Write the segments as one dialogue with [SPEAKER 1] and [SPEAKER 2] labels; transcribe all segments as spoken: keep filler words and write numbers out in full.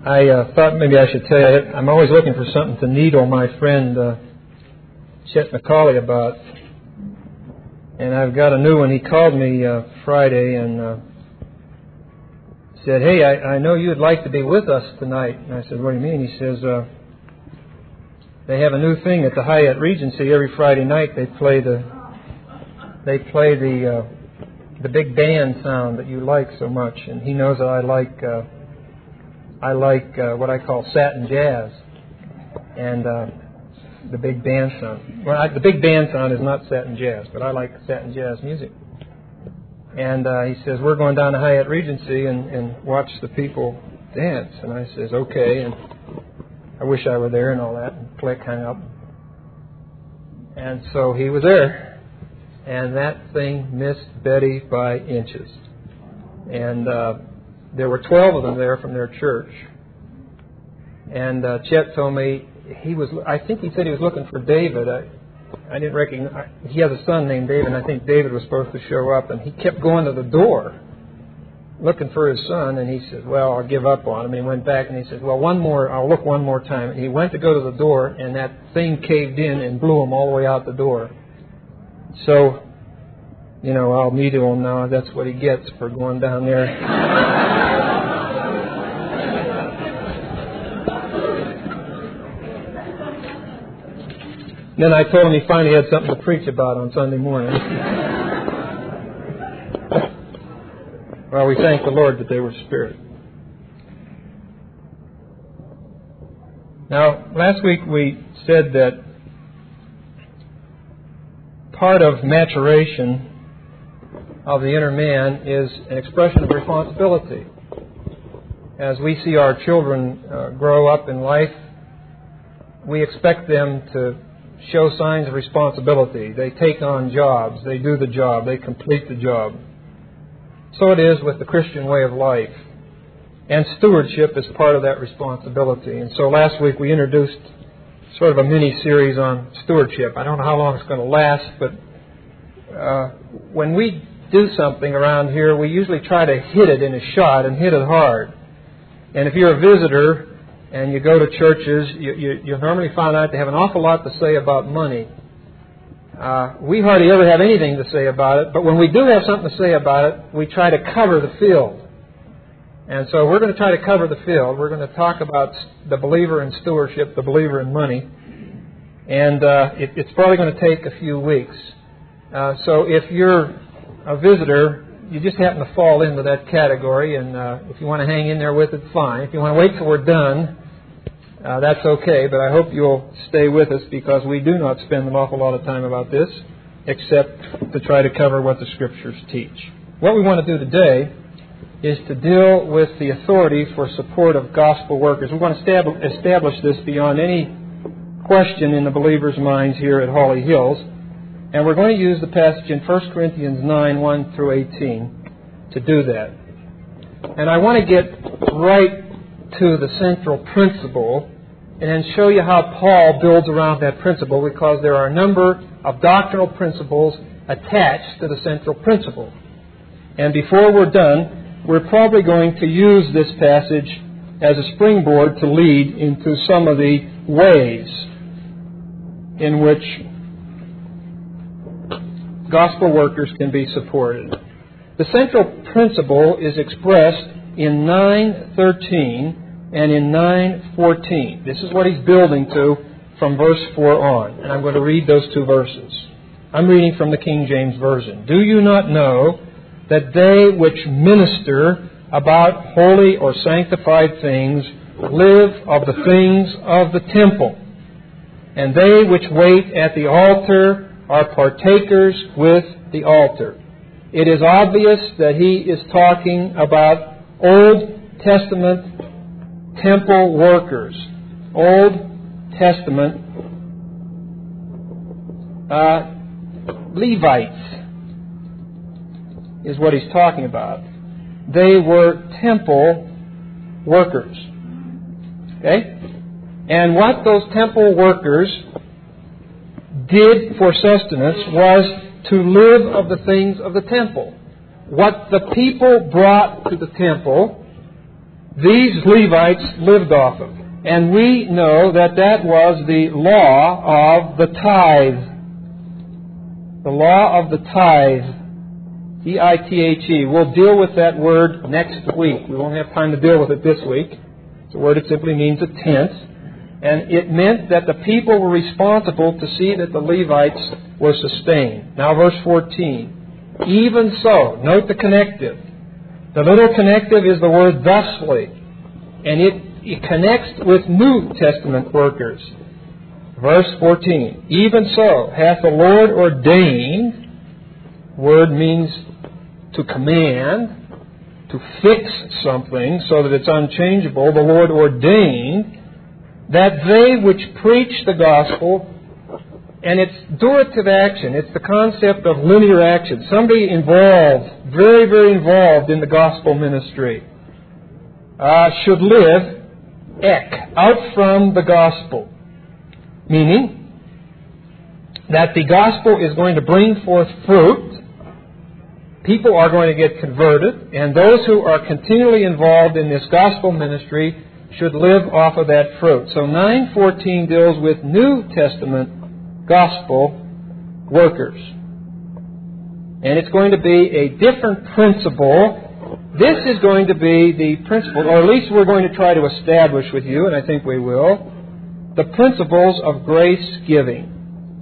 [SPEAKER 1] I uh, thought maybe I should tell you, I'm always looking for something to needle my friend uh, Chet McCauley about. And I've got a new one. He called me uh, Friday and uh, said, hey, I, I know you'd like to be with us tonight. And I said, what do you mean? He says, uh, they have a new thing at the Hyatt Regency. Every Friday night they play the they play the uh, the big band sound that you like so much. And he knows that I like uh, I like uh, what I call satin jazz and uh, the big band sound. Well, I, the big band sound is not satin jazz, but I like satin jazz music. And uh, he says, we're going down to Hyatt Regency and, and watch the people dance. And I says, okay. And I wish I were there and all that. And click, hang up. And so he was there. And that thing missed Betty by inches. And uh, there were twelve of them there from their church. And uh, Chet told me he was, I think he said he was looking for David. I, I didn't recognize, he has a son named David, and I think David was supposed to show up. And he kept going to the door looking for his son. And he said, well, I'll give up on him. And he went back and he said, well, one more, I'll look one more time. And he went to go to the door, and that thing caved in and blew him all the way out the door. So, you know, I'll meet him now. That's what he gets for going down there. Then I told him he finally had something to preach about on Sunday morning. Well, we thank the Lord that they were spirit. Now, last week we said that part of maturation of the inner man is an expression of responsibility. As we see our children uh, grow up in life, we expect them to show signs of responsibility. They take on jobs. They do the job. They complete the job. So it is with the Christian way of life. And stewardship is part of that responsibility. And so last week we introduced sort of a mini-series on stewardship. I don't know how long it's going to last, but uh, when we do something around here, we usually try to hit it in a shot and hit it hard. And if you're a visitor and you go to churches, you, you, you normally find out they have an awful lot to say about money. Uh, we hardly ever have anything to say about it, but when we do have something to say about it, we try to cover the field. And so we're going to try to cover the field. We're going to talk about the believer in stewardship, the believer in money. And uh, it, it's probably going to take a few weeks. Uh, so if you're a visitor, you just happen to fall into that category, and uh, if you want to hang in there with it, fine. If you want to wait till we're done, uh, that's okay, but I hope you'll stay with us because we do not spend an awful lot of time about this except to try to cover what the Scriptures teach. What we want to do today is to deal with the authority for support of gospel workers. We want to establish this beyond any question in the believers' minds here at Holly Hills. And we're going to use the passage in First Corinthians nine, one through eighteen to do that. And I want to get right to the central principle and then show you how Paul builds around that principle, because there are a number of doctrinal principles attached to the central principle. And before we're done, we're probably going to use this passage as a springboard to lead into some of the ways in which gospel workers can be supported. The central principle is expressed in nine thirteen and in nine fourteen. This is what he's building to from verse four on. And I'm going to read those two verses. I'm reading from the King James Version. Do you not know that they which minister about holy or sanctified things live of the things of the temple, and they which wait at the altar are partakers with the altar? It is obvious that he is talking about Old Testament temple workers. Old Testament uh, Levites is what he's talking about. They were temple workers. Okay? And what those temple workers did for sustenance was to live of the things of the temple. What the people brought to the temple these Levites lived off of. And we know that that was the law of the tithe. The law of the tithe. T I T H E. We'll deal with that word next week. We won't have time to deal with it this week. It's a word that simply means a tenth. And it meant that the people were responsible to see that the Levites were sustained. Now verse fourteen. Even so, note the connective. The little connective is the word thusly. And it, it connects with New Testament workers. Verse fourteen. Even so, hath the Lord ordained, word means to command, to fix something so that it's unchangeable. The Lord ordained that they which preach the gospel, and it's durative action. It's the concept of linear action. Somebody involved, very, very involved in the gospel ministry, uh, should live ek, out from the gospel. Meaning that the gospel is going to bring forth fruit. People are going to get converted, and those who are continually involved in this gospel ministry should live off of that fruit. So nine fourteen deals with New Testament gospel workers. And it's going to be a different principle. This is going to be the principle, or at least we're going to try to establish with you, and I think we will, the principles of grace giving.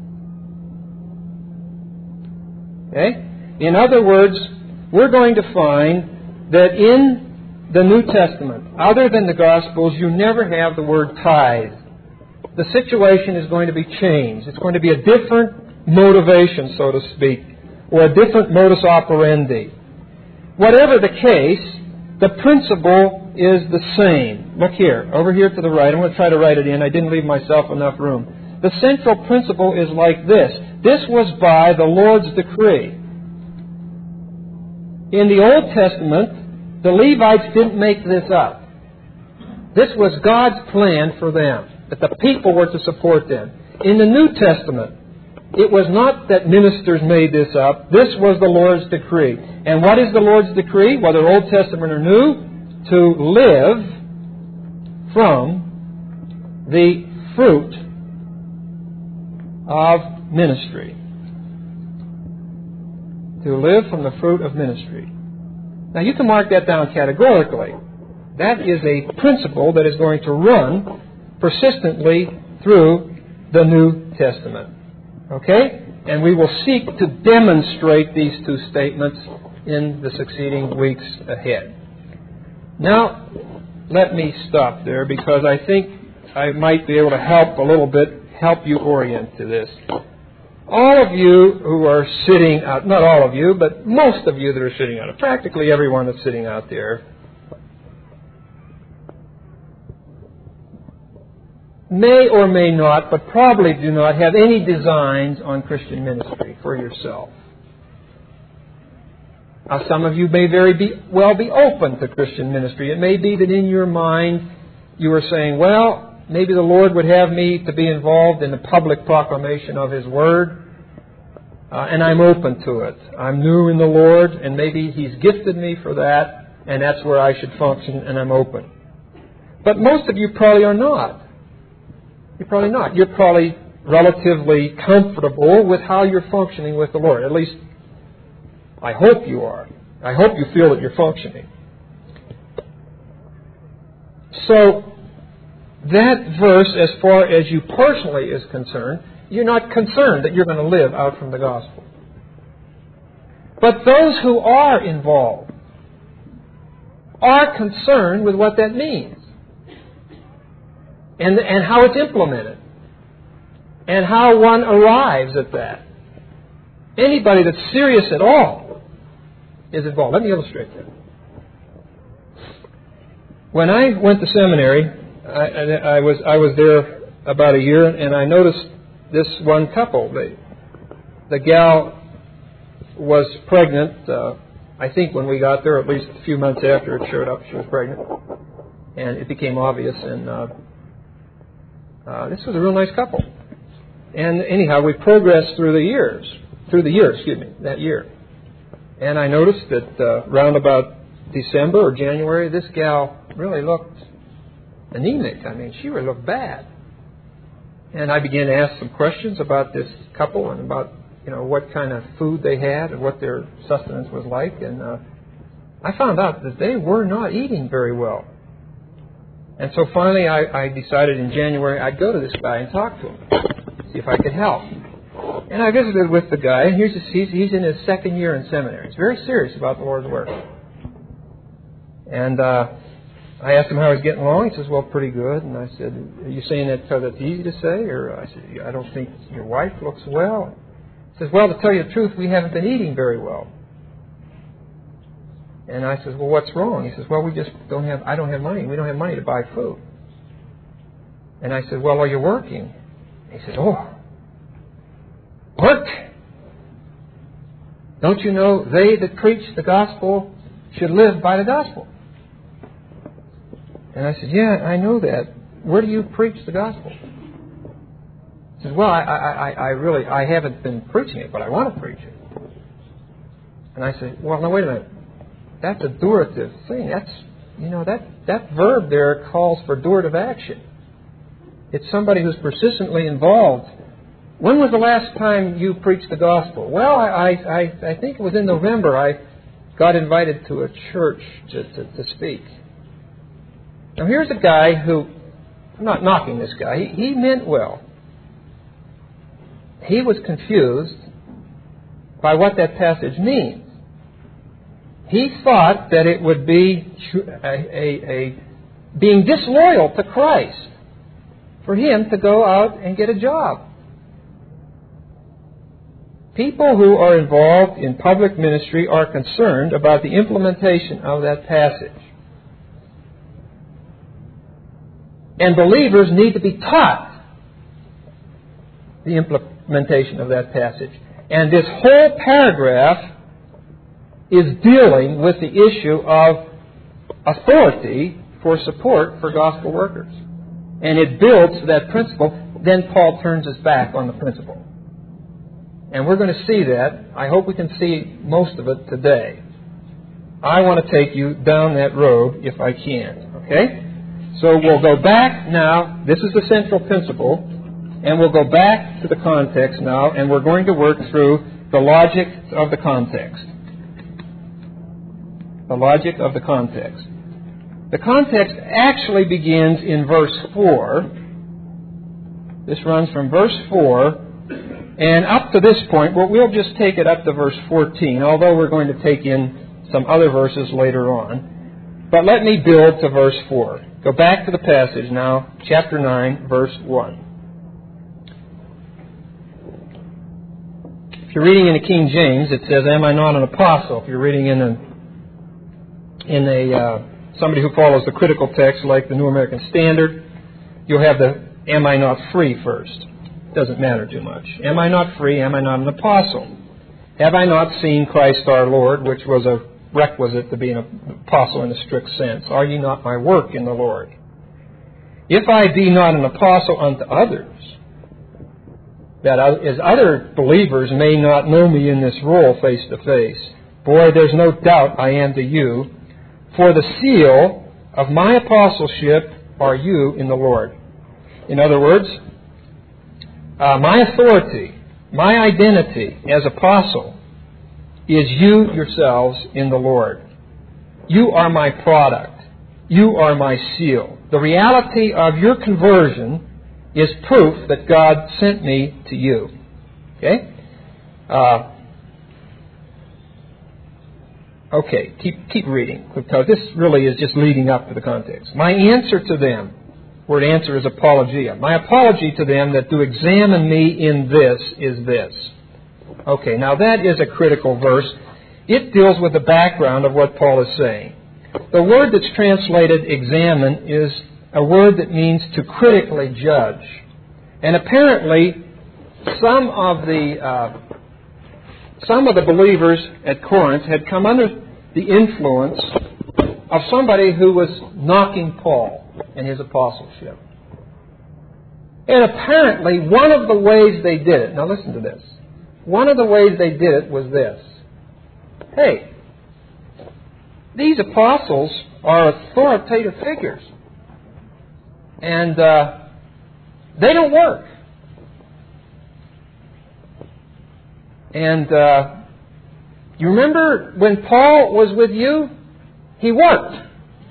[SPEAKER 1] Okay? In other words, we're going to find that in the New Testament, other than the Gospels, you never have the word tithe. The situation is going to be changed. It's going to be a different motivation, so to speak, or a different modus operandi. Whatever the case, the principle is the same. Look here, over here to the right. I'm going to try to write it in. I didn't leave myself enough room. The central principle is like this. This was by the Lord's decree. In the Old Testament, the Levites didn't make this up. This was God's plan for them, that the people were to support them. In the New Testament, it was not that ministers made this up. This was the Lord's decree. And what is the Lord's decree, whether Old Testament or New? To live from the fruit of ministry. To live from the fruit of ministry. Now you can mark that down categorically. That is a principle that is going to run persistently through the New Testament. Okay? And we will seek to demonstrate these two statements in the succeeding weeks ahead. Now, let me stop there because I think I might be able to help a little bit, help you orient to this. All of you who are sitting out, not all of you, but most of you that are sitting out, practically everyone that's sitting out there, may or may not, but probably do not, have any designs on Christian ministry for yourself. Now, some of you may very be, well be open to Christian ministry. It may be that in your mind you are saying, well, maybe the Lord would have me to be involved in the public proclamation of His Word, uh, and I'm open to it. I'm new in the Lord, and maybe He's gifted me for that, and that's where I should function, and I'm open. But most of you probably are not. You're probably not. You're probably relatively comfortable with how you're functioning with the Lord. At least, I hope you are. I hope you feel that you're functioning. So, that verse, as far as you personally is concerned, you're not concerned that you're going to live out from the gospel. But those who are involved are concerned with what that means. And, and how it's implemented. And how one arrives at that. Anybody that's serious at all is involved. Let me illustrate that. When I went to seminary, I, I was I was there about a year, and I noticed this one couple. They, the gal was pregnant, uh, I think when we got there, at least a few months after it showed up, she was pregnant. And it became obvious, and uh, uh, this was a real nice couple. And anyhow, we progressed through the years, through the year, excuse me, that year. And I noticed that uh, round about December or January, this gal really looked anemic. I mean, she really looked bad. And I began to ask some questions about this couple and about, you know, what kind of food they had and what their sustenance was like. And uh, I found out that they were not eating very well. And so finally I, I decided in January I'd go to this guy and talk to him, see if I could help. And I visited with the guy, and here's his, he's, he's in his second year in seminary. He's very serious about the Lord's work. And uh, I asked him how he's getting along. He says, well, pretty good. And I said, are you saying that because it's easy to say? Or I said, I don't think your wife looks well. He says, well, to tell you the truth, we haven't been eating very well. And I said, well, what's wrong? He says, well, we just don't have, I don't have money. We don't have money to buy food. And I said, well, are you working? He said, oh, work? Don't you know they that preach the gospel should live by the gospel? And I said, yeah, I know that. Where do you preach the gospel? He says, well, I, I, I really, I haven't been preaching it, but I want to preach it. And I said, well, now wait a minute. That's a durative thing. That's, you know, that, that verb there calls for durative action. It's somebody who's persistently involved. When was the last time you preached the gospel? Well, I, I, I think it was in November. I got invited to a church to, to, to speak. Now, here's a guy who, I'm not knocking this guy, he, he meant well. He was confused by what that passage means. He thought that it would be a, a, a being disloyal to Christ for him to go out and get a job. People who are involved in public ministry are concerned about the implementation of that passage. And believers need to be taught the implementation of that passage. And this whole paragraph is dealing with the issue of authority for support for gospel workers. And it builds that principle. Then Paul turns his back on the principle. And we're going to see that. I hope we can see most of it today. I want to take you down that road if I can. Okay? So we'll go back now. This is the central principle. And we'll go back to the context now. And we're going to work through the logic of the context. The logic of the context. The context actually begins in verse four. This runs from verse four and up to this point. Well, we'll just take it up to verse fourteen, although we're going to take in some other verses later on. But let me build to verse four. Go back to the passage now, chapter nine, verse one. If you're reading in the King James, it says, am I not an apostle? If you're reading in a In a uh, somebody who follows the critical text like the New American Standard, you'll have the am I not free first. Doesn't matter too much. Am I not free? Am I not an apostle? Have I not seen Christ our Lord, which was a requisite to be an apostle in a strict sense? Are ye not my work in the Lord? If I be not an apostle unto others, that as other believers may not know me in this role face to face, boy, there's no doubt I am to you. For the seal of my apostleship are you in the Lord. In other words, uh, my authority, my identity as apostle is you yourselves in the Lord. You are my product. You are my seal. The reality of your conversion is proof that God sent me to you. Okay? Uh, Okay, keep keep reading, because this really is just leading up to the context. My answer to them, word answer is apologia. My apology to them that do examine me in this is this. Okay, now that is a critical verse. It deals with the background of what Paul is saying. The word that's translated examine is a word that means to critically judge. And apparently, some of the... Uh, Some of the believers at Corinth had come under the influence of somebody who was knocking Paul and his apostleship. And apparently, one of the ways they did it, now listen to this, one of the ways they did it was this. Hey, these apostles are authoritative figures. And uh, they don't work. And uh, you remember when Paul was with you? He worked.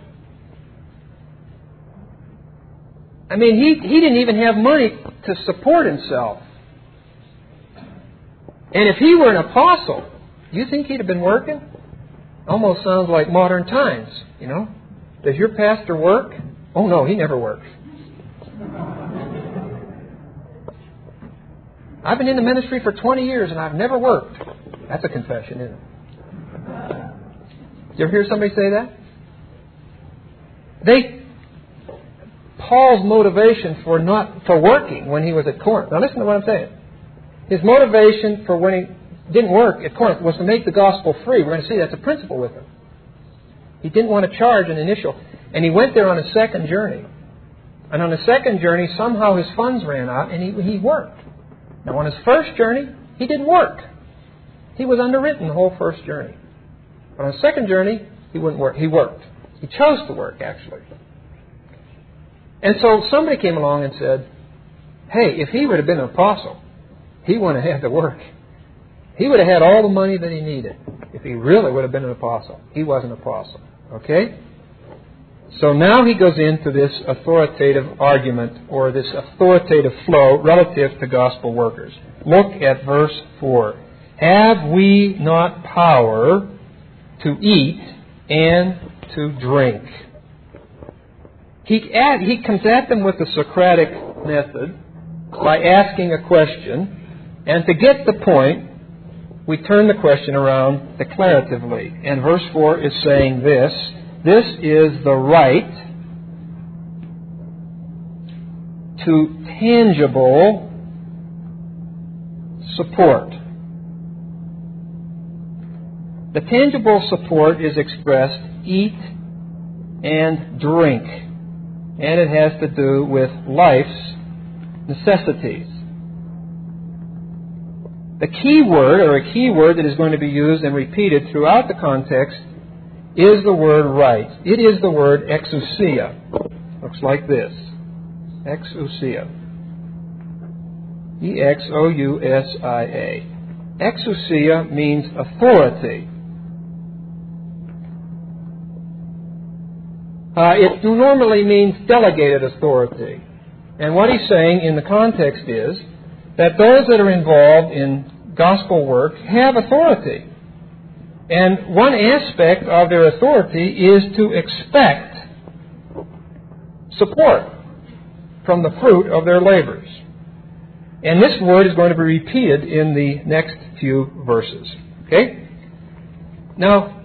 [SPEAKER 1] I mean, he, he didn't even have money to support himself. And if he were an apostle, do you think he'd have been working? Almost sounds like modern times, you know. Does your pastor work? Oh, no, he never works. I've been in the ministry for twenty years and I've never worked. That's a confession, isn't it? You ever hear somebody say that? They, Paul's motivation for not for working when he was at Corinth. Now listen to what I'm saying. His motivation for when he didn't work at Corinth was to make the gospel free. We're going to see that's a principle with him. He didn't want to charge an initial. And he went there on a second journey. And on the second journey, somehow his funds ran out and he, he worked. Now on his first journey, he didn't work. He was underwritten the whole first journey. But on the second journey, he wouldn't work. He worked. He chose to work, actually. And so somebody came along and said, hey, if he would have been an apostle, he wouldn't have had to work. He would have had all the money that he needed if he really would have been an apostle. He was an apostle. Okay? So now he goes into this authoritative argument or this authoritative flow relative to gospel workers. Look at verse four. Have we not power to eat and to drink? He, add, he comes at them with the Socratic method by asking a question, and to get the point, we turn the question around declaratively. And verse four is saying this: this is the right to tangible support. The tangible support is expressed eat and drink, and it has to do with life's necessities. The key word, or a key word that is going to be used and repeated throughout the context, is the word right. It is the word exousia. Looks like this. Exousia. E X O U S I A. Exousia means authority. Uh, it normally means delegated authority. And what he's saying in the context is that those that are involved in gospel work have authority. And one aspect of their authority is to expect support from the fruit of their labors. And this word is going to be repeated in the next few verses. Okay? Now,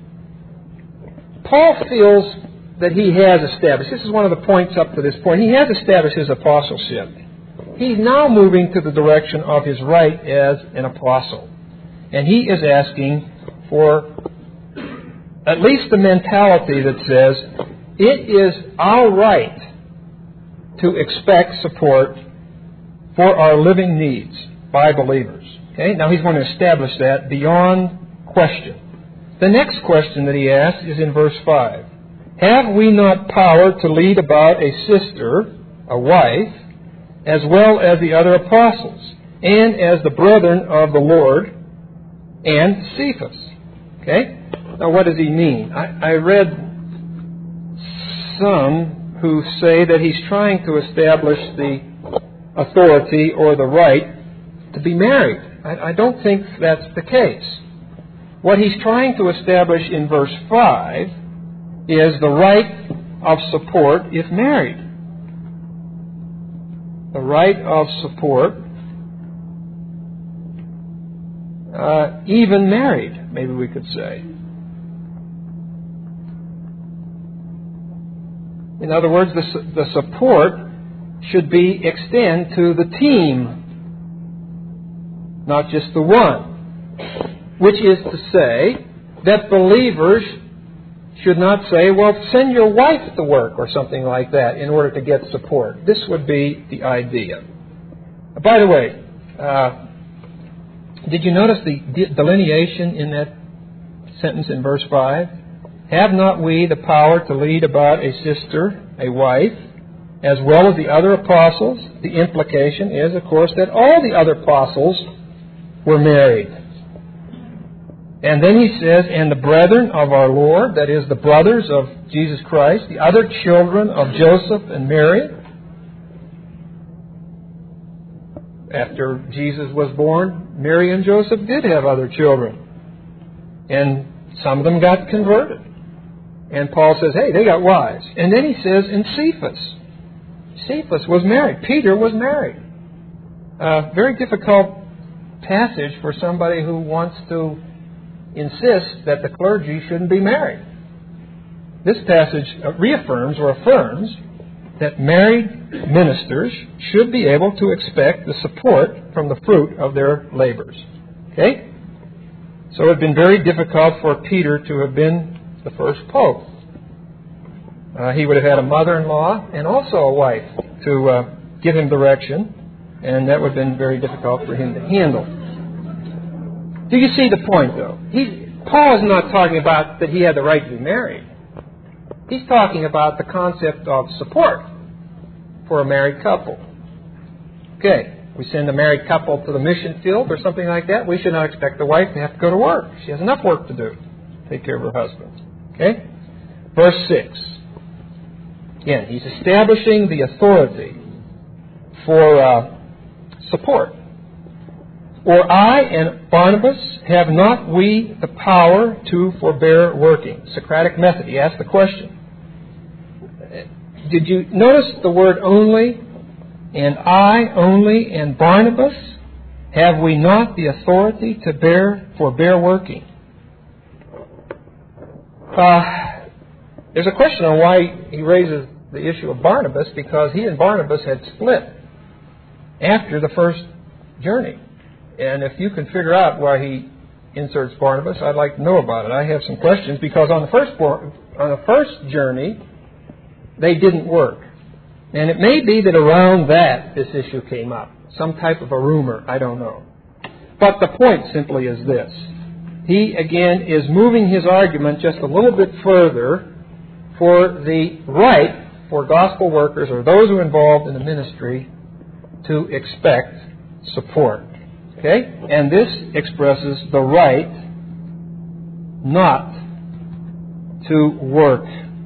[SPEAKER 1] Paul feels that he has established, this is one of the points up to this point, he has established his apostleship. He's now moving to the direction of his right as an apostle. And he is asking for at least the mentality that says it is our right to expect support for our living needs by believers. Okay? Now he's going to establish that beyond question. The next question that he asks is in verse five. Have we not power to lead about a sister, a wife, as well as the other apostles, and as the brethren of the Lord, and Cephas? Okay? Now what does he mean? I, I read some who say that he's trying to establish the authority or the right to be married. I, I don't think that's the case. What he's trying to establish in verse five is the right of support if married. The right of support uh, even married, maybe we could say. In other words, the, the support should be extend to the team, not just the one. Which is to say that believers should not say, well, send your wife to work or something like that in order to get support. This would be the idea. By the way, uh, did you notice the de- delineation in that sentence in verse five? have not we the power to lead about a sister, a wife, as well as the other apostles? The implication is, of course, that all the other apostles were married. And then he says, and the brethren of our Lord, that is, the brothers of Jesus Christ, the other children of Joseph and Mary. After Jesus was born, Mary and Joseph did have other children. And some of them got converted. And Paul says, hey, they got wives. And then he says, and Cephas. Cephas was married. Peter was married. A very difficult passage for somebody who wants to insist that the clergy shouldn't be married. This passage reaffirms or affirms that married ministers should be able to expect the support from the fruit of their labors. Okay? So it had been very difficult for Peter to have been the first pope. Uh, he would have had a mother-in-law and also a wife to uh, give him direction, and that would have been very difficult for him to handle. Do you see the point, though? He, Paul is not talking about that he had the right to be married. He's talking about the concept of support for a married couple. Okay, we send a married couple to the mission field or something like that. We should not expect the wife to have to go to work. She has enough work to do to take care of her husband. Okay? Verse six. Again, he's establishing the authority for uh, support. Or I and Barnabas, have not we the power to forbear working? Socratic method. He asked the question. Did you notice the word only? And I only and Barnabas, have we not the authority to bear forbear working? Uh, there's a question on why he raises the issue of Barnabas, because he and Barnabas had split after the first journey. And if you can figure out why he inserts Barnabas, I'd like to know about it. I have some questions, because on the first on the first journey, they didn't work. And it may be that around that this issue came up. Some type of a rumor, I don't know. But the point simply is this. He, again, is moving his argument just a little bit further for the right for gospel workers or those who are involved in the ministry to expect support. Okay? And this expresses the right not to work.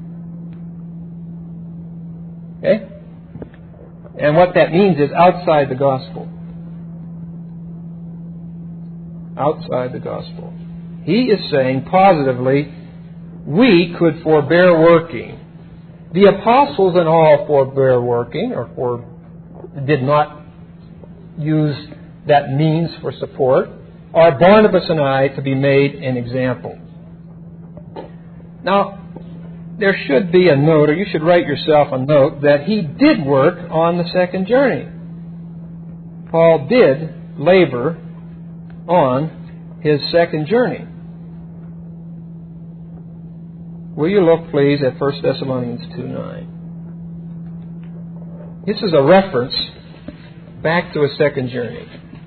[SPEAKER 1] Okay? And what that means is outside the gospel. Outside the gospel. He is saying positively, we could forbear working. The apostles and all forbear working, or for, did not use that means for support. Are Barnabas and I to be made an example? Now, there should be a note, or you should write yourself a note, that he did work on the second journey. Paul did labor on his second journey. Will you look, please, at First Thessalonians two nine. This is a reference back to his second journey.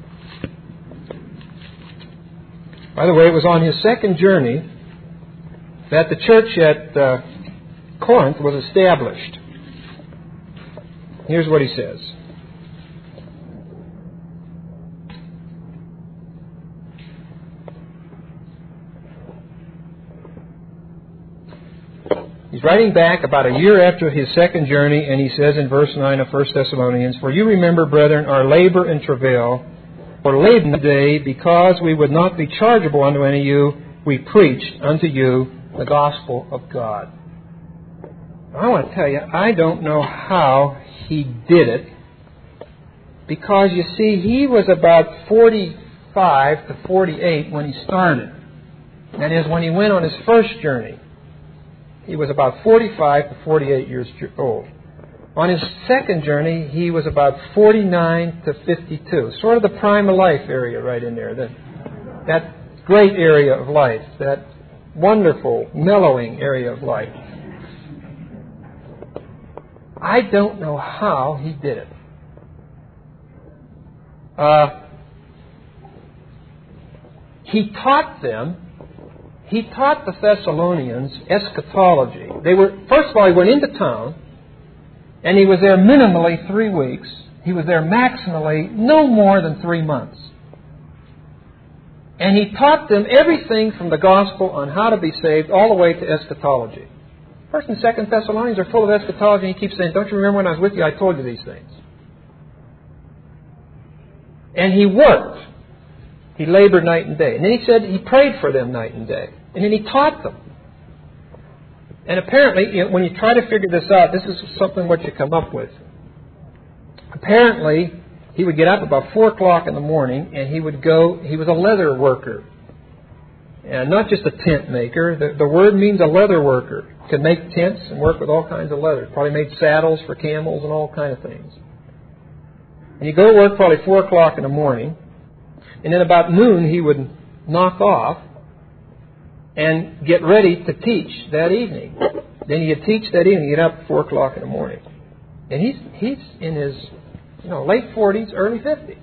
[SPEAKER 1] By the way, it was on his second journey that the church at uh, Corinth was established. Here's what he says. He's writing back about a year after his second journey, and he says in verse nine of First Thessalonians, For you remember, brethren, our labor and travail, for late in the day, because we would not be chargeable unto any of you, we preached unto you the gospel of God. I want to tell you, I don't know how he did it, because you see, he was about forty-five to forty-eight when he started. That is, when he went on his first journey. He was about forty-five to forty-eight years old. On his second journey, he was about forty-nine to fifty-two. Sort of the prime of life area right in there. That, that great area of life. That wonderful, mellowing area of life. I don't know how he did it. Uh, he taught them. he taught the Thessalonians eschatology. They were, first of all, he went into town, and he was there minimally three weeks. He was there maximally no more than three months. And he taught them everything from the gospel on how to be saved all the way to eschatology. First and Second Thessalonians are full of eschatology, and he keeps saying, don't you remember when I was with you, I told you these things. And he worked. He labored night and day. And then he said he prayed for them night and day. And then he taught them. And apparently, you know, when you try to figure this out, this is something what you come up with. Apparently, he would get up about four o'clock in the morning, and he would go, he was a leather worker. And not just a tent maker. The, the word means a leather worker. Could make tents and work with all kinds of leather. Probably made saddles for camels and all kinds of things. And he'd go to work probably four o'clock in the morning. And then about noon, he would knock off and get ready to teach that evening. Then he'd teach that evening, get up at four o'clock in the morning. And he's he's in his you know late forties, early fifties.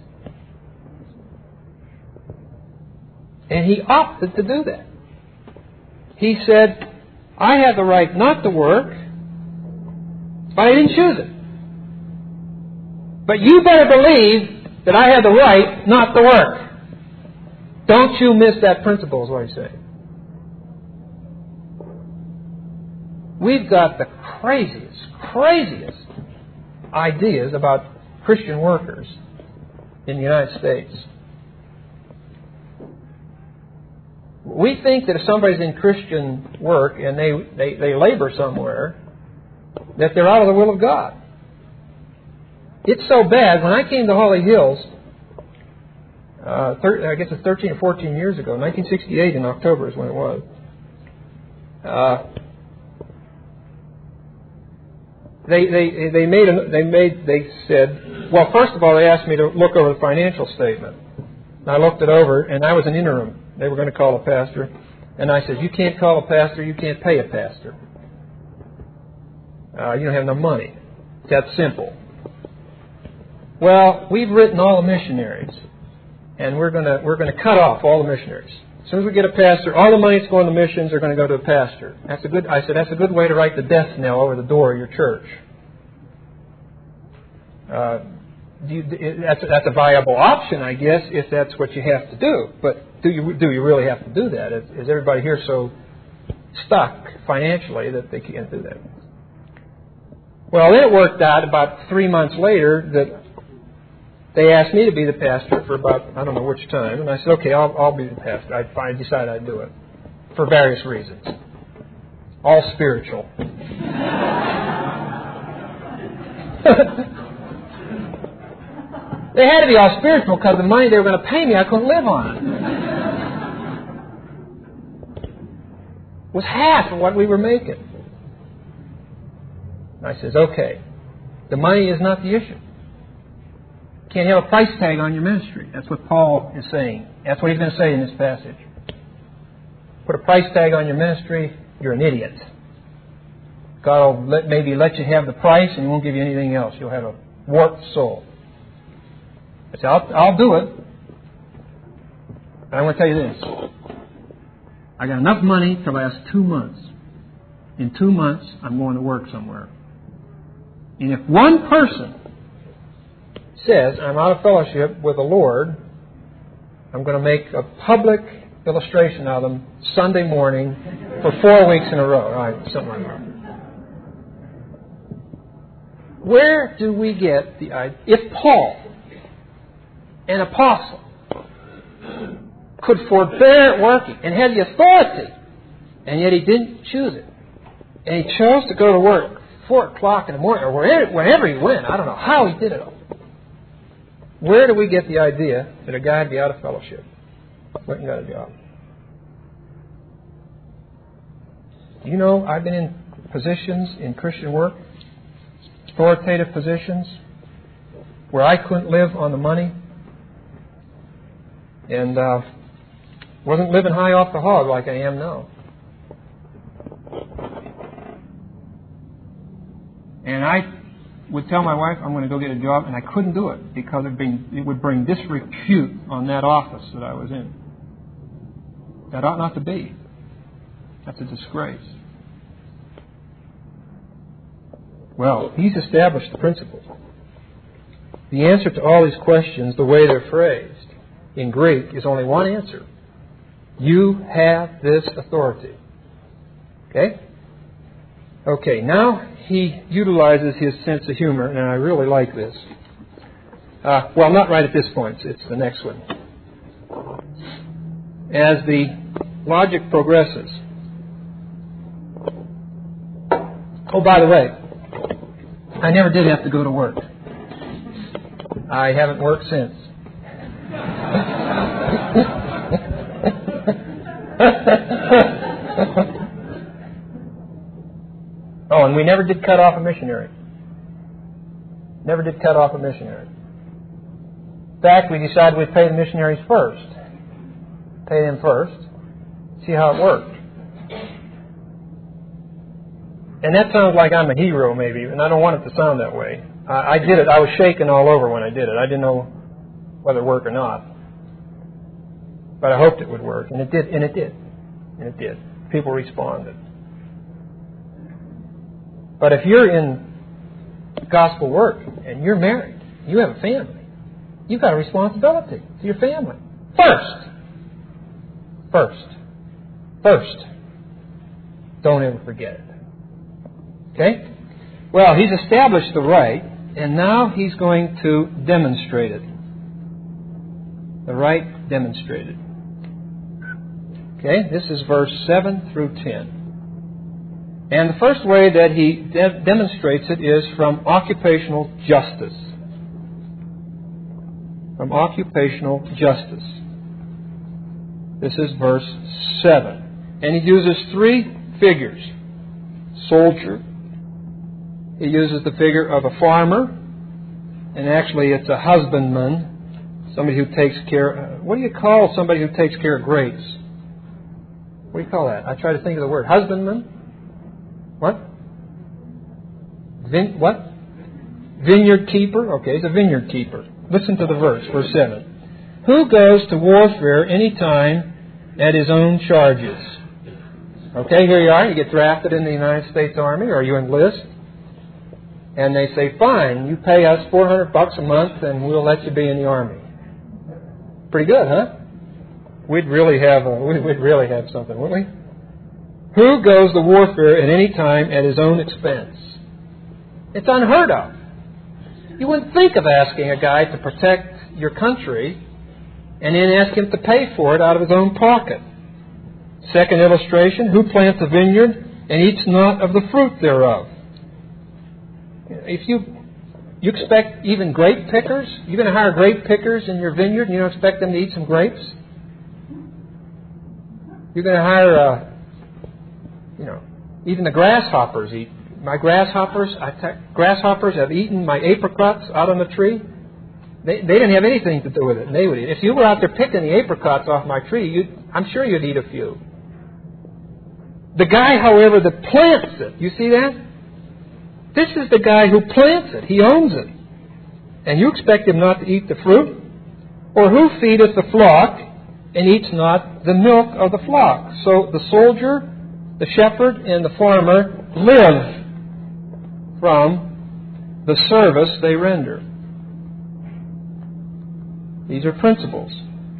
[SPEAKER 1] And he opted to do that. He said, I have the right not to work, but I didn't choose it. But you better believe that I have the right not to work. Don't you miss that principle, is what he's saying. We've got the craziest, craziest ideas about Christian workers in the United States. We think that if somebody's in Christian work and they, they, they labor somewhere, that they're out of the will of God. It's so bad. When I came to Holly Hills, uh, thir- I guess it's thirteen or fourteen years ago, nineteen sixty-eight in October is when it was. Uh, they they they made a, they made they said, well, first of all, they asked me to look over the financial statement. And I looked it over, and I was an interim. They were going to call a pastor, and I said, you can't call a pastor, you can't pay a pastor. Uh, you don't have no money. It's that simple. Well, we've written all the missionaries, and we're going to we're going to cut off all the missionaries. As soon as we get a pastor, all the money that's going to missions are going to go to a pastor. That's a good. I said that's a good way to write the death knell over the door of your church. Uh, do you, that's a, that's a viable option, I guess, if that's what you have to do. But do you do you really have to do that? Is, is everybody here so stuck financially that they can't do that? Well, then it worked out about three months later that they asked me to be the pastor for about, I don't know which time. And I said, okay, I'll, I'll be the pastor. I, I decided I'd do it for various reasons. All spiritual. They had to be all spiritual because the money they were going to pay me, I couldn't live on it. It was half of what we were making. I says, okay, the money is not the issue. You can't have a price tag on your ministry. That's what Paul is saying. That's what he's going to say in this passage. Put a price tag on your ministry, you're an idiot. God will let, maybe let you have the price and he won't give you anything else. You'll have a warped soul. I said, I'll, I'll do it. But I want to tell you this. I got enough money to last two months. In two months, I'm going to work somewhere. And if one person says, I'm out of fellowship with the Lord, I'm going to make a public illustration of them Sunday morning for four weeks in a row. All right, something like that. Where do we get the idea? If Paul, an apostle, could forbear working and had the authority, and yet he didn't choose it, and he chose to go to work four o'clock in the morning, or wherever, wherever he went. I don't know how he did it all. Where do we get the idea that a guy would be out of fellowship? Went and got a job. You know, I've been in positions in Christian work, authoritative positions, where I couldn't live on the money, and uh, wasn't living high off the hog like I am now. And I would tell my wife I'm going to go get a job, and I couldn't do it because it, being, it would bring disrepute on that office that I was in. That ought not to be. That's a disgrace. Well, he's established the principle. The answer to all these questions, the way they're phrased in Greek, is only one answer. You have this authority. Okay? Okay, now he utilizes his sense of humor, and I really like this. Uh, well, not right at this point. It's the next one. As the logic progresses. Oh, by the way, I never did have to go to work. I haven't worked since. Oh, and we never did cut off a missionary. Never did cut off a missionary. In fact, we decided we'd pay the missionaries first. Pay them first. See how it worked. And that sounds like I'm a hero, maybe, and I don't want it to sound that way. Uh, I did it. I was shaking all over when I did it. I didn't know whether it worked or not. But I hoped it would work, and it did, and it did. And it did. People responded. But if you're in gospel work and you're married, you have a family, you've got a responsibility to your family. First. First. First. Don't ever forget it. Okay? Well, he's established the right, and now he's going to demonstrate it. The right demonstrated. Okay? This is verse seven through ten. And the first way that he de- demonstrates it is from occupational justice. From occupational justice. This is verse seven. And he uses three figures. Soldier. He uses the figure of a farmer. And actually it's a husbandman. Somebody who takes care... What do you call somebody who takes care of grapes? What do you call that? I try to think of the word. Husbandman? What? Vin, what? Vineyard keeper? Okay, it's a vineyard keeper. Listen to the verse, verse seven. Who goes to warfare any time at his own charges? Okay, here you are. You get drafted in the United States Army, or you enlist. And they say, fine, you pay us four hundred bucks a month and we'll let you be in the Army. Pretty good, huh? We'd really have a, we'd really have something, wouldn't we? Who goes to warfare at any time at his own expense? It's unheard of. You wouldn't think of asking a guy to protect your country and then ask him to pay for it out of his own pocket. Second illustration, who plants a vineyard and eats not of the fruit thereof? If you you expect even grape pickers, you're going to hire grape pickers in your vineyard and you don't expect them to eat some grapes? You're going to hire a You know, even the grasshoppers eat. My grasshoppers, I te- grasshoppers have eaten my apricots out on the tree. They they didn't have anything to do with it, and they would eat. If you were out there picking the apricots off my tree, you'd, I'm sure you'd eat a few. The guy, however, that plants it, you see that? This is the guy who plants it. He owns it. And you expect him not to eat the fruit? Or who feedeth the flock and eats not the milk of the flock? So the soldier, the shepherd, and the farmer live from the service they render. These are principles.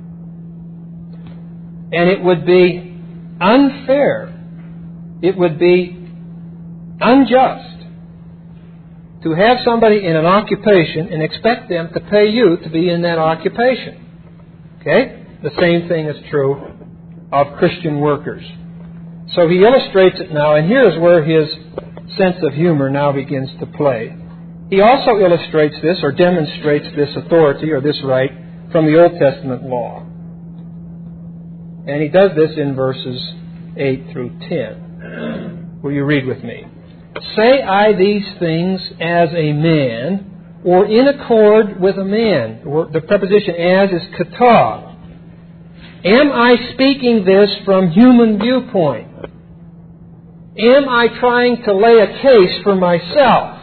[SPEAKER 1] And it would be unfair, it would be unjust to have somebody in an occupation and expect them to pay you to be in that occupation. Okay? The same thing is true of Christian workers. So he illustrates it now, and here's where his sense of humor now begins to play. He also illustrates this, or demonstrates this authority, or this right, from the Old Testament law. And he does this in verses eight through ten. Will you read with me? Say I these things as a man, or in accord with a man. The preposition as is kata. Am I speaking this from human viewpoint? Am I trying to lay a case for myself?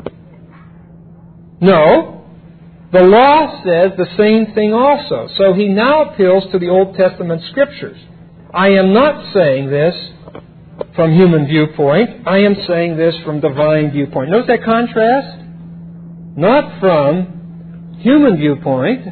[SPEAKER 1] No. The law says the same thing also. So he now appeals to the Old Testament Scriptures. I am not saying this from human viewpoint. I am saying this from divine viewpoint. Notice that contrast? Not from human viewpoint,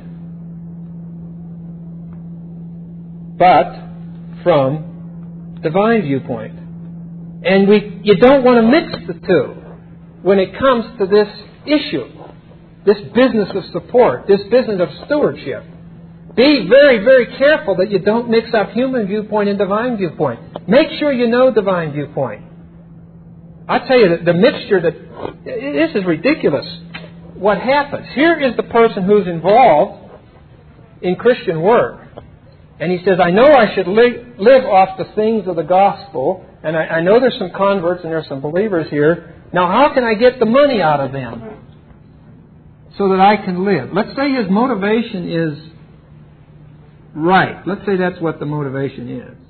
[SPEAKER 1] but from divine viewpoint. And we, you don't want to mix the two when it comes to this issue, this business of support, this business of stewardship. Be very, very careful that you don't mix up human viewpoint and divine viewpoint. Make sure you know divine viewpoint. I tell you that the mixture, that this is ridiculous. What happens? Here is the person who's involved in Christian work. And he says, I know I should li- live off the things of the gospel, and I, I know there's some converts and there's some believers here. Now, how can I get the money out of them so that I can live? Let's say his motivation is right. Let's say that's what the motivation is.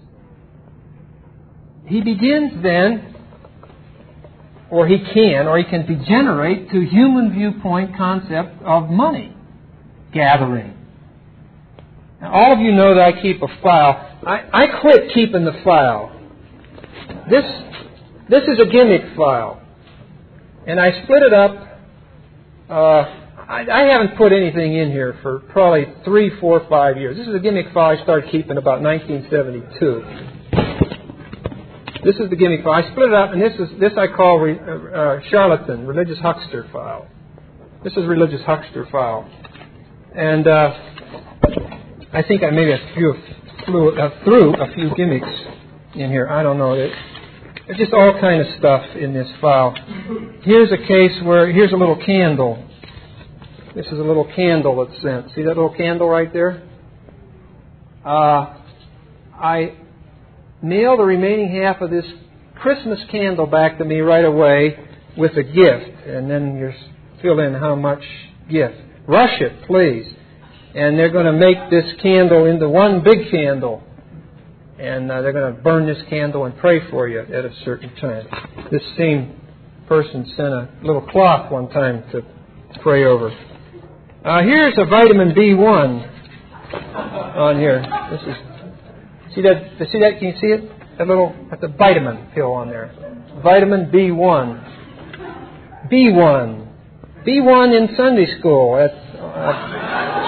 [SPEAKER 1] He begins then, or he can, or he can degenerate to human viewpoint concept of money gathering. Now, all of you know that I keep a file. I, I quit keeping the file. This, this is a gimmick file. And I split it up. Uh, I, I haven't put anything in here for probably three, four, five years. This is a gimmick file I started keeping about nineteen seventy-two. This is the gimmick file. I split it up, and this is this I call re, uh, uh, charlatan, religious huckster file. This is religious huckster file. And uh, I think I maybe threw, flew, uh, threw a few gimmicks in here. I don't know. There's just all kind of stuff in this file. Here's a case where, here's a little candle. This is a little candle that's sent. See that little candle right there? Uh, I mailed the remaining half of this Christmas candle back to me right away with a gift. And then you fill in how much gift. Rush it, please. And they're going to make this candle into one big candle. And uh, they're going to burn this candle and pray for you at a certain time. This same person sent a little cloth one time to pray over. Uh, here's a vitamin B one on here. This is see that? See that? Can you see it? That little that's a vitamin pill on there. Vitamin B one. B one. B one in Sunday school. That's. Uh,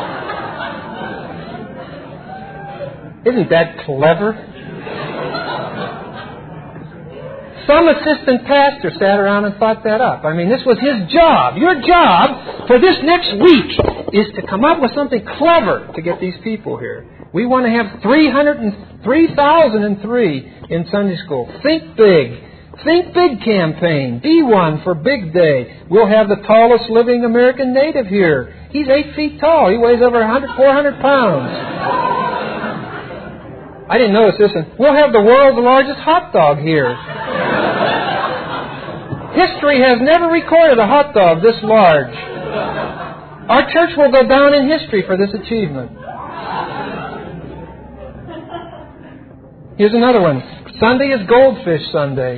[SPEAKER 1] Isn't that clever? Some assistant pastor sat around and thought that up. I mean, this was his job. Your job for this next week is to come up with something clever to get these people here. We want to have three hundred three thousand three in Sunday school. Think big. Think big campaign. B one for Big Day. We'll have the tallest living American native here. He's eight feet tall. He weighs over four hundred pounds. I didn't notice this. And we'll have the world's largest hot dog here. History has never recorded a hot dog this large. Our church will go down in history for this achievement. Here's another one. Sunday is Goldfish Sunday.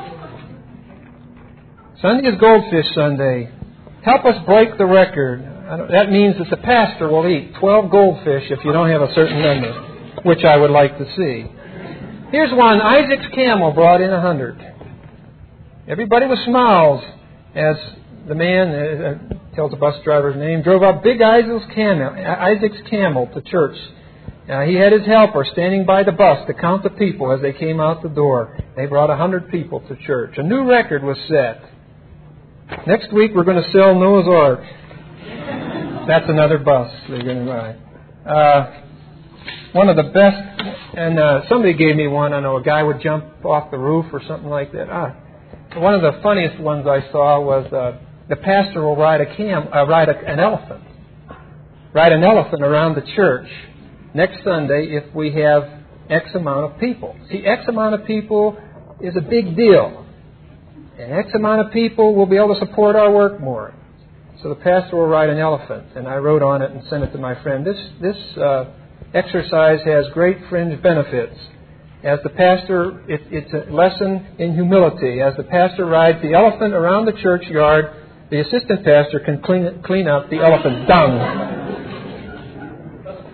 [SPEAKER 1] Sunday is Goldfish Sunday. Help us break the record. That means that the pastor will eat twelve goldfish if you don't have a certain number, which I would like to see. Here's one. Isaac's camel brought in a hundred. Everybody with smiles as the man, uh, tells the bus driver's name, drove up Big Isaac's camel, Isaac's camel to church. Uh, he had his helper standing by the bus to count the people as they came out the door. They brought a hundred people to church. A new record was set. Next week we're going to sell Noah's Ark. That's another bus they're going to buy. Uh, one of the best, and uh, somebody gave me one. I know a guy would jump off the roof or something like that. Ah, one of the funniest ones I saw was uh, the pastor will ride a cam, uh, ride a, an elephant, ride an elephant around the church next Sunday if we have X amount of people. See, X amount of people is a big deal, and X amount of people will be able to support our work more. So the pastor will ride an elephant, and I wrote on it and sent it to my friend. This this. Uh, Exercise has great fringe benefits. As the pastor, it, it's a lesson in humility. As the pastor rides the elephant around the churchyard, the assistant pastor can clean, clean up the elephant's dung.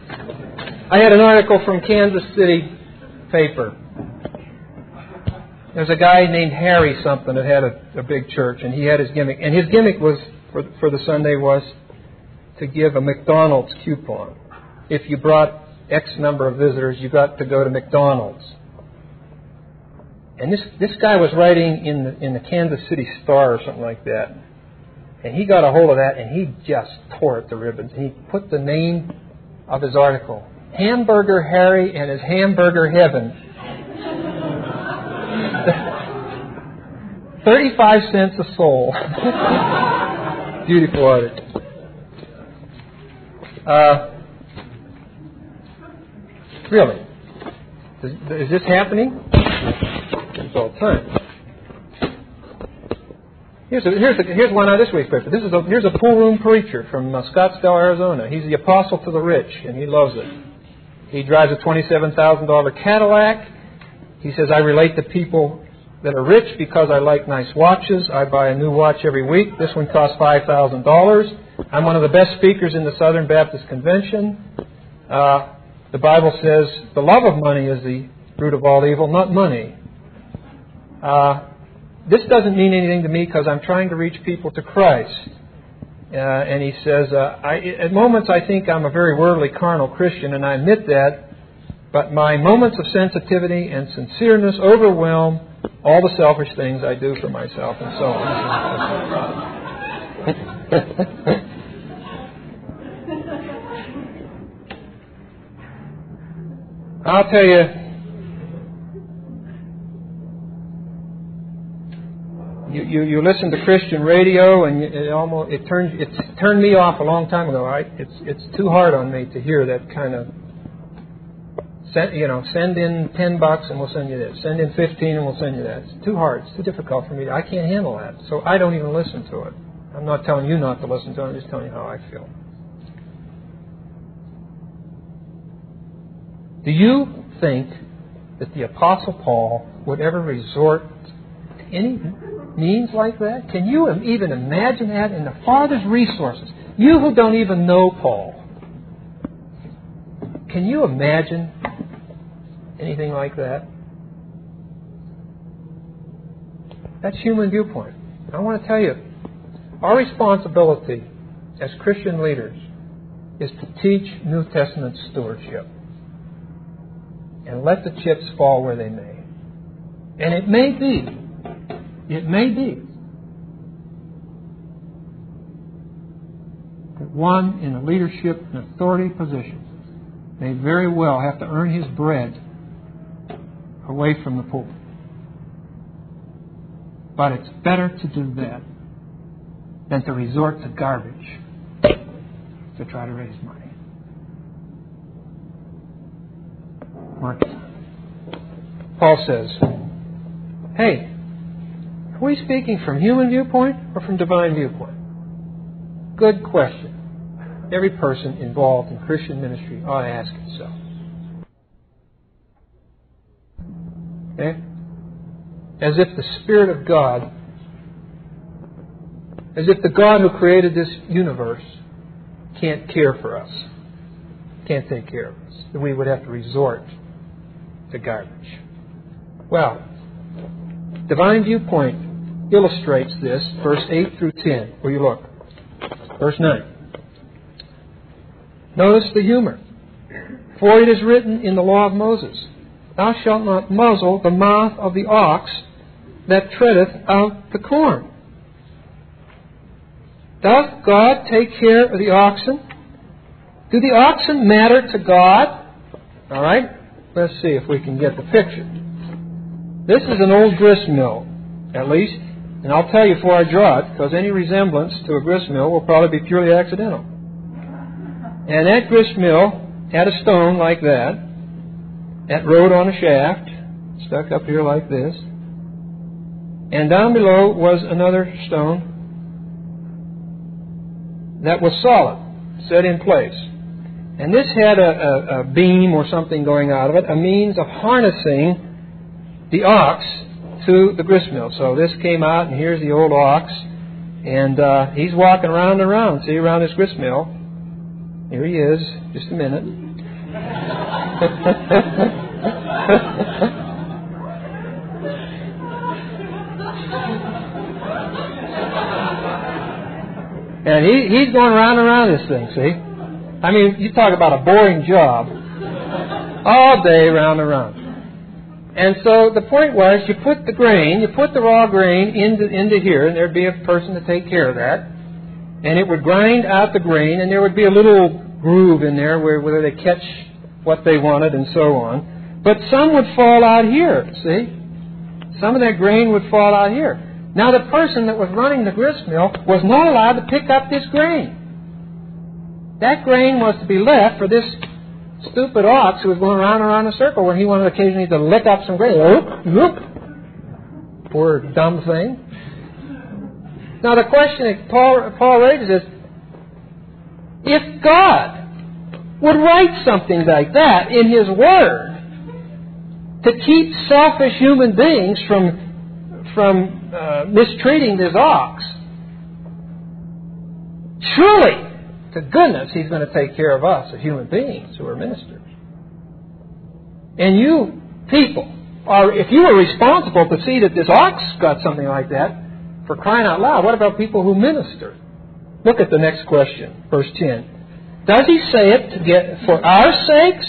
[SPEAKER 1] I had an article from Kansas City paper. There's a guy named Harry something that had a, a big church, and he had his gimmick. And his gimmick was for, for the Sunday was to give a McDonald's coupon. If you brought X number of visitors, you got to go to McDonald's. And this this guy was writing in the in the Kansas City Star or something like that, and he got a hold of that, and he just tore it to ribbons. He put the name of his article, Hamburger Harry and his Hamburger Heaven. Thirty-five cents a soul. Beautiful article. Uh, really? Is, is this happening? It's all the time. Here's a, here's a, here's one out of this week's paper. This is a, here's a pool room preacher from uh, Scottsdale, Arizona. He's the apostle to the rich, and he loves it. He drives a twenty-seven thousand dollars Cadillac. He says, I relate to people that are rich because I like nice watches. I buy a new watch every week. This one costs five thousand dollars. I'm one of the best speakers in the Southern Baptist Convention. Uh, the Bible says the love of money is the root of all evil, not money. Uh, this doesn't mean anything to me because I'm trying to reach people to Christ. Uh, and he says, uh, I, at moments I think I'm a very worldly, carnal Christian, and I admit that, but my moments of sensitivity and sincereness overwhelm all the selfish things I do for myself and so on. I'll tell you, you, you, you listen to Christian radio, and it almost it turned it's turned me off a long time ago. Right? It's it's too hard on me to hear that kind of. Send, you know, send in ten bucks and we'll send you this. Send in fifteen and we'll send you that. It's too hard. It's too difficult for me. I can't handle that. So I don't even listen to it. I'm not telling you not to listen to it. I'm just telling you how I feel. Do you think that the Apostle Paul would ever resort to any means like that? Can you even imagine that in the farthest resources? You who don't even know Paul. Can you imagine anything like that? That's human viewpoint. I want to tell you, our responsibility as Christian leaders is to teach New Testament stewardship and let the chips fall where they may. And it may be, it may be that one in a leadership and authority position may very well have to earn his bread away from the pulpit. But it's better to do that than to resort to garbage to try to raise money. Mark. Paul says, hey, are we speaking from human viewpoint or from divine viewpoint? Good question. Every person involved in Christian ministry ought to ask himself. Okay? As if the Spirit of God, as if the God who created this universe can't care for us, can't take care of us, that we would have to resort to garbage. Well, divine viewpoint illustrates this, verse eight through ten, where you look. Verse nine. Notice the humor. For it is written in the law of Moses, Thou shalt not muzzle the mouth of the ox that treadeth out the corn. Doth God take care of the oxen? Do the oxen matter to God? All right, let's see if we can get the picture. This is an old grist mill, at least, and I'll tell you before I draw it, because any resemblance to a grist mill will probably be purely accidental. And that grist mill had a stone like that, that rode on a shaft, stuck up here like this. And down below was another stone that was solid, set in place. And this had a, a, a beam or something going out of it, a means of harnessing the ox to the grist mill. So this came out, and here's the old ox. And uh, he's walking around and around, see, around this grist mill. Here he is, just a minute. And he, he's going round and round this thing, see? I mean, you talk about a boring job. All day, round and round. And so the point was, you put the grain, you put the raw grain into, into here, and there'd be a person to take care of that. And it would grind out the grain, and there would be a little groove in there where, where they catch what they wanted and so on. But some would fall out here, see? Some of that grain would fall out here. Now the person that was running the grist mill was not allowed to pick up this grain. That grain was to be left for this stupid ox who was going round and around in a circle where he wanted occasionally to lick up some grain. Whoop, whoop. Poor dumb thing. Now the question that Paul, Paul raises is, if God would write something like that in His Word to keep selfish human beings from, from uh, mistreating this ox, surely, to goodness, He's going to take care of us as human beings who are ministers. And you people are, if you are responsible to see that this ox got something like that, for crying out loud, what about people who minister? Look at the next question, verse ten. Does he say it to get for our sakes?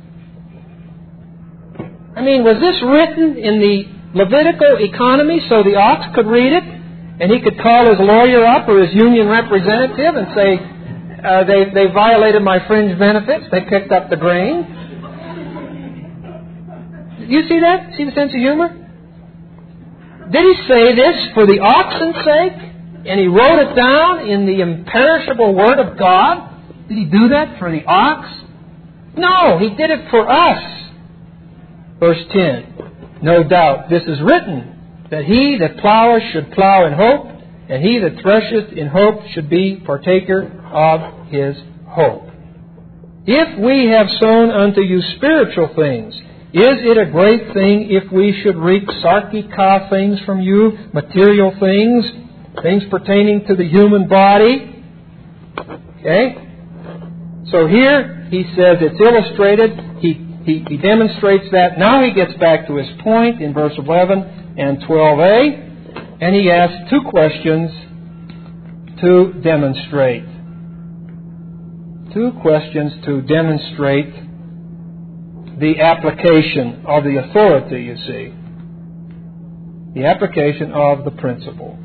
[SPEAKER 1] I mean, was this written in the Levitical economy so the ox could read it and he could call his lawyer up or his union representative and say, uh, they, they violated my fringe benefits, they picked up the grain? You see that? See the sense of humor? Did he say this for the oxen's sake? And he wrote it down in the imperishable Word of God? Did he do that for the ox? No, he did it for us. Verse ten. No doubt this is written, that he that ploweth should plow in hope, and he that thresheth in hope should be partaker of his hope. If we have sown unto you spiritual things, is it a great thing if we should reap sarkika things from you, material things, things pertaining to the human body? Okay? So here he says it's illustrated. He, he, he demonstrates that. Now he gets back to his point in verse eleven and twelve a, and he asks two questions to demonstrate. Two questions to demonstrate the application of the authority, you see. The application of the principle.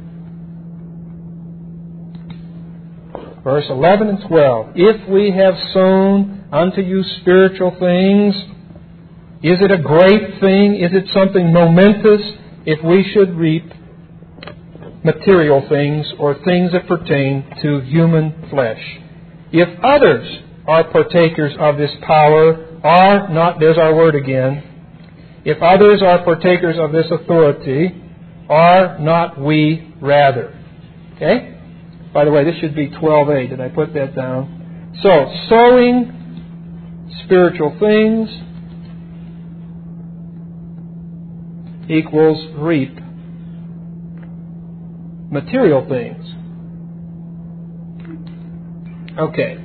[SPEAKER 1] Verse eleven and twelve. If we have sown unto you spiritual things, is it a great thing? Is it something momentous if we should reap material things or things that pertain to human flesh? If others are partakers of this power, are not, there's our word again, if others are partakers of this authority, are not we rather? Okay? By the way, this should be twelve a. Did I put that down? So, sowing spiritual things equals reap material things. Okay.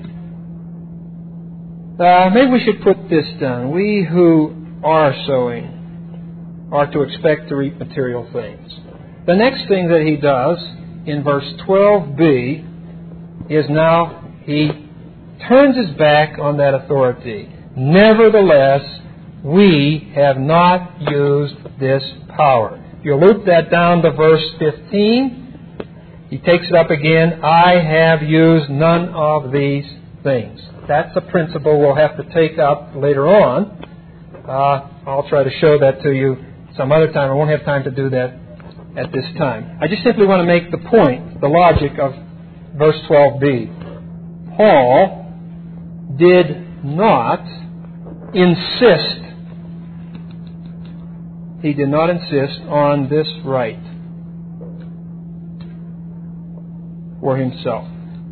[SPEAKER 1] Uh, maybe we should put this down. We who are sowing are to expect to reap material things. The next thing that he does in verse twelve b is now he turns his back on that authority. Nevertheless, we have not used this power. If you loop that down to verse fifteen, he takes it up again. I have used none of these things. That's a principle we'll have to take up later on. Uh, I'll try to show that to you some other time. I won't have time to do that at this time. I just simply want to make the point, the logic of verse twelve b. Paul did not insist, he did not insist on this right for himself.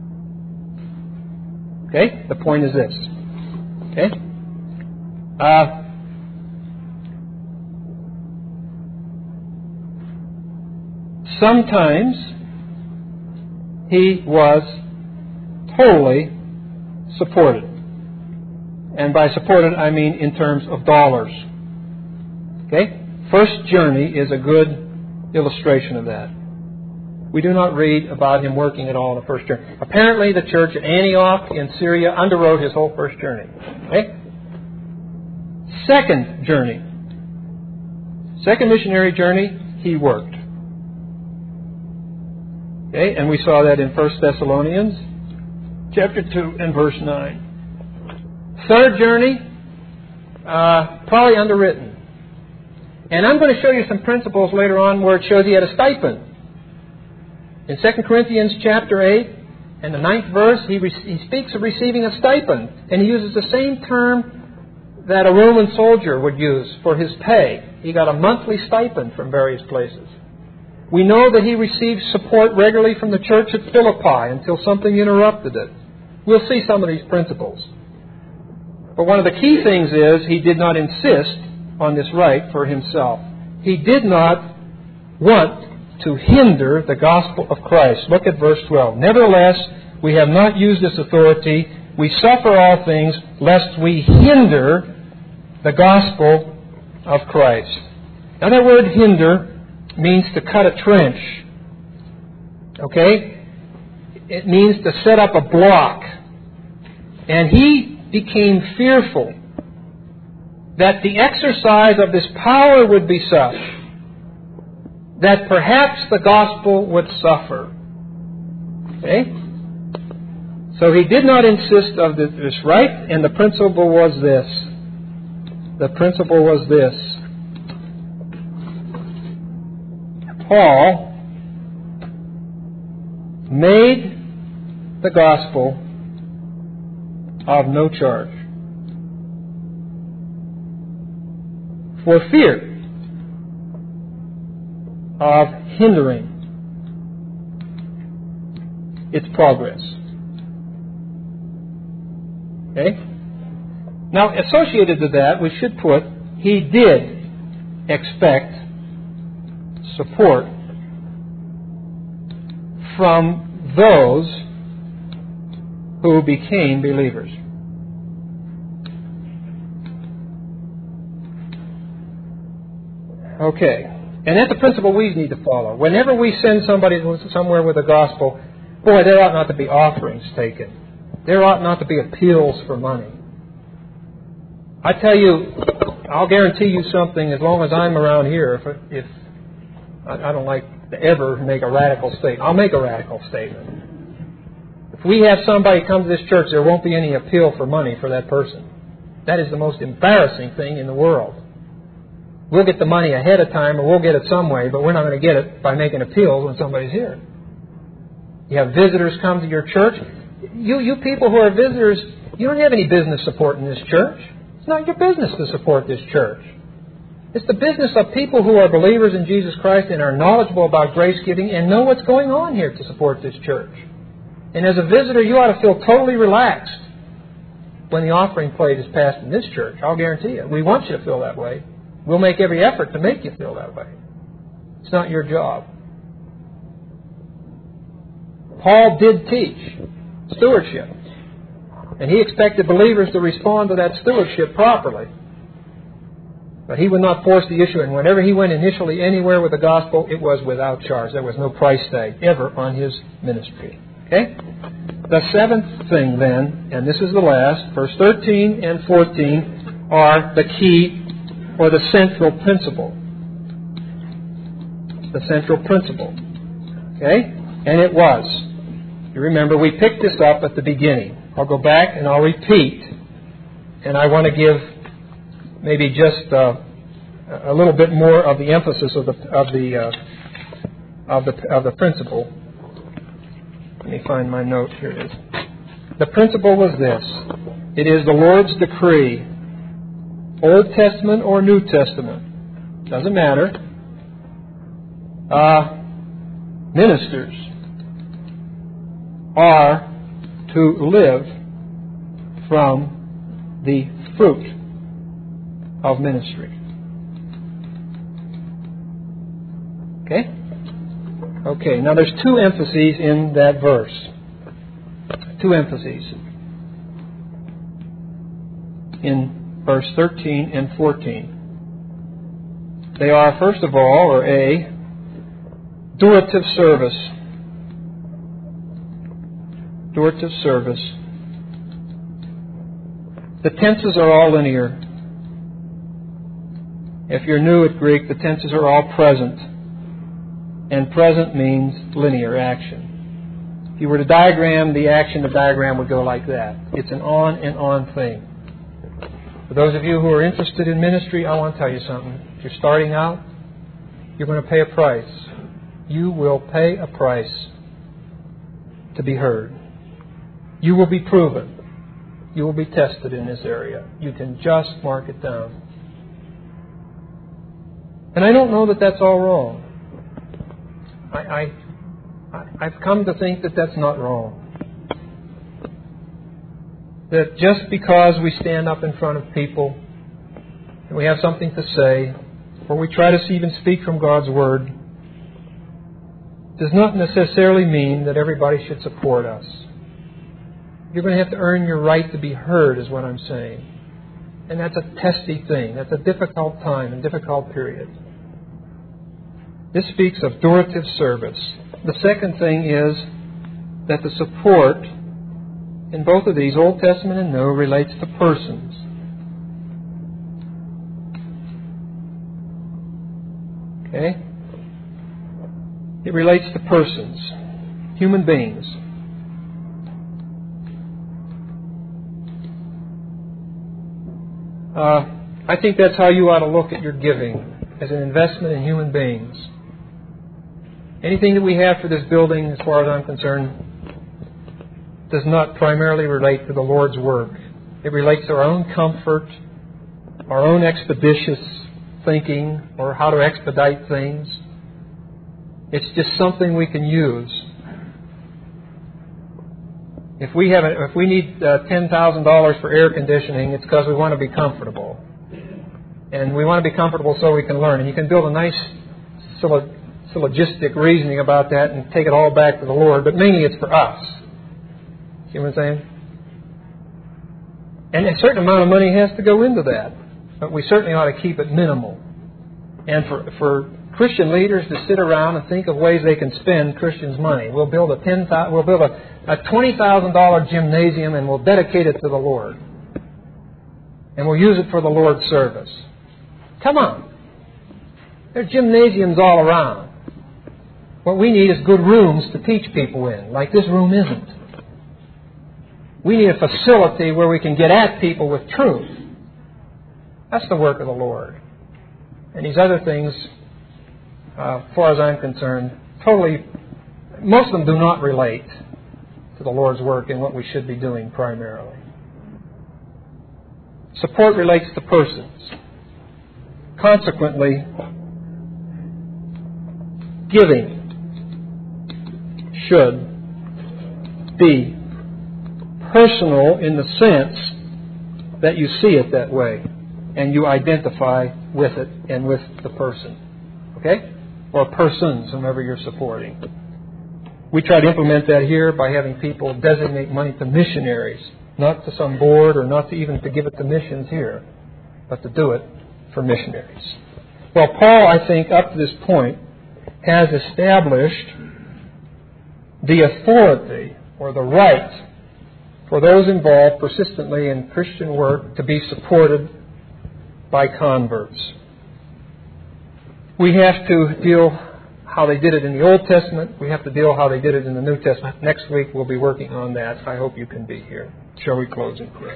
[SPEAKER 1] Okay? The point is this. Okay? Uh, sometimes he was totally supported. And by supported, I mean in terms of dollars. Okay? First journey is a good illustration of that. We do not read about him working at all on the first journey. Apparently, the church at Antioch in Syria underwrote his whole first journey. Okay? Second journey. Second missionary journey, he worked. Okay? And we saw that in First Thessalonians chapter two and verse nine. Third journey, uh, probably underwritten. And I'm going to show you some principles later on where it shows he had a stipend. In Second Corinthians chapter eight and the ninth verse, he, re- he speaks of receiving a stipend. And he uses the same term that a Roman soldier would use for his pay. He got a monthly stipend from various places. We know that he received support regularly from the church at Philippi until something interrupted it. We'll see some of these principles. But one of the key things is he did not insist on this right for himself. He did not want to hinder the gospel of Christ. Look at verse twelve. Nevertheless, we have not used this authority. We suffer all things, lest we hinder the gospel of Christ. Now that word hinder means to cut a trench. Okay? It means to set up a block. And he became fearful that the exercise of this power would be such that perhaps the gospel would suffer. Okay? So he did not insist of this right, and the principle was this. The principle was this. Paul made the gospel of no charge for fear of hindering its progress. Okay? Now, associated to that, we should put, he did expect support from those who became believers. Okay. And that's a principle we need to follow. Whenever we send somebody somewhere with the gospel, boy, there ought not to be offerings taken. There ought not to be appeals for money. I tell you, I'll guarantee you something as long as I'm around here. If, if I, I don't like to ever make a radical statement, I'll make a radical statement. If we have somebody come to this church, there won't be any appeal for money for that person. That is the most embarrassing thing in the world. We'll get the money ahead of time, or we'll get it some way, but we're not going to get it by making appeals when somebody's here. You have visitors come to your church. You, you people who are visitors, you don't have any business supporting this church. It's not your business to support this church. It's the business of people who are believers in Jesus Christ and are knowledgeable about grace giving and know what's going on here to support this church. And as a visitor, you ought to feel totally relaxed when the offering plate is passed in this church. I'll guarantee you. We want you to feel that way. We'll make every effort to make you feel that way. It's not your job. Paul did teach stewardship. And he expected believers to respond to that stewardship properly. But he would not force the issue. And whenever he went initially anywhere with the gospel, it was without charge. There was no price tag ever on his ministry. Okay? The seventh thing then, and this is the last, verse thirteen and fourteen are the key or the central principle. The central principle. Okay? And it was. You remember, we picked this up at the beginning. I'll go back and I'll repeat. And I want to give maybe just uh, a little bit more of the emphasis of the of the uh, of the of the principle. Let me find my note. Here it is. The principle was this. It is the Lord's decree, Old Testament or New Testament, doesn't matter. Uh, ministers are to live from the fruit of ministry. Okay? Okay, now there's two emphases in that verse. Two emphases. In verse thirteen and fourteen. They are, first of all, or A, Durative service. Durative service. The tenses are all linear. If you're new at Greek, the tenses are all present. And present means linear action. If you were to diagram the action, the diagram would go like that. It's an on and on thing. For those of you who are interested in ministry, I want to tell you something. If you're starting out, you're going to pay a price. You will pay a price to be heard. You will be proven. You will be tested in this area. You can just mark it down. And I don't know that that's all wrong. I, I, I've come to think that that's not wrong. That just because we stand up in front of people and we have something to say, or we try to even speak from God's Word, does not necessarily mean that everybody should support us. You're going to have to earn your right to be heard, is what I'm saying. And that's a testy thing. That's a difficult time and difficult period. This speaks of durative service. The second thing is that the support in both of these, Old Testament and New, relates to persons. Okay? It relates to persons, human beings. Uh, I think that's how you ought to look at your giving, as an investment in human beings. Anything that we have for this building, as far as I'm concerned, does not primarily relate to the Lord's work. It relates to our own comfort, our own expeditious thinking, or how to expedite things. It's just something we can use. If we have, a, if we need uh, ten thousand dollars for air conditioning, it's because we want to be comfortable, and we want to be comfortable so we can learn. And you can build a nice syllogistic reasoning about that and take it all back to the Lord, but mainly it's for us. See what I'm saying? And a certain amount of money has to go into that, but we certainly ought to keep it minimal. And for for Christian leaders to sit around and think of ways they can spend Christians' money. We'll build a ten thousand, we'll build a, a twenty thousand dollar gymnasium and we'll dedicate it to the Lord, and we'll use it for the Lord's service. Come on, there's gymnasiums all around. What we need is good rooms to teach people in, like this room isn't. We need a facility where we can get at people with truth. That's the work of the Lord. And these other things, Uh, as far as I'm concerned, totally, most of them do not relate to the Lord's work and what we should be doing primarily. Support relates to persons. Consequently, giving should be personal in the sense that you see it that way and you identify with it and with the person. Okay? Or persons, whomever you're supporting. We try to implement that here by having people designate money to missionaries, not to some board or not to even to give it to missions here, but to do it for missionaries. Well, Paul, I think, up to this point, has established the authority or the right for those involved persistently in Christian work to be supported by converts. We have to deal how they did it in the Old Testament. We have to deal how they did it in the New Testament. Next week we'll be working on that. I hope you can be here. Shall we close in prayer?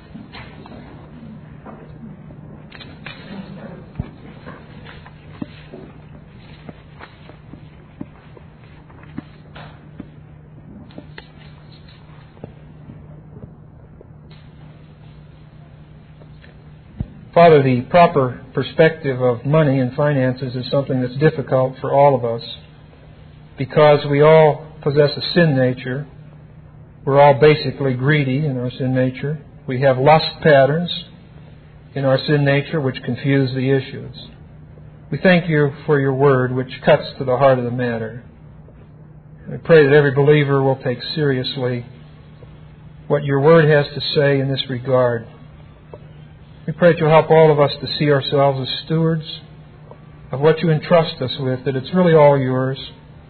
[SPEAKER 1] Father, the proper perspective of money and finances is something that's difficult for all of us because we all possess a sin nature. We're all basically greedy in our sin nature. We have lust patterns in our sin nature which confuse the issues. We thank you for your word which cuts to the heart of the matter. I pray that every believer will take seriously what your word has to say in this regard. We pray that you'll help all of us to see ourselves as stewards of what you entrust us with, that it's really all yours,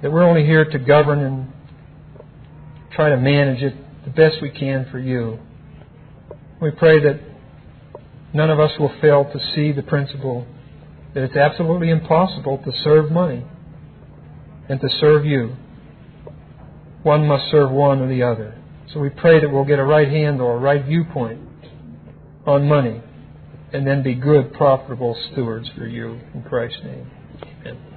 [SPEAKER 1] that we're only here to govern and try to manage it the best we can for you. We pray that none of us will fail to see the principle that it's absolutely impossible to serve money and to serve you. One must serve one or the other. So we pray that we'll get a right handle, a right viewpoint on money, and then be good, profitable stewards for you. In Christ's name, amen.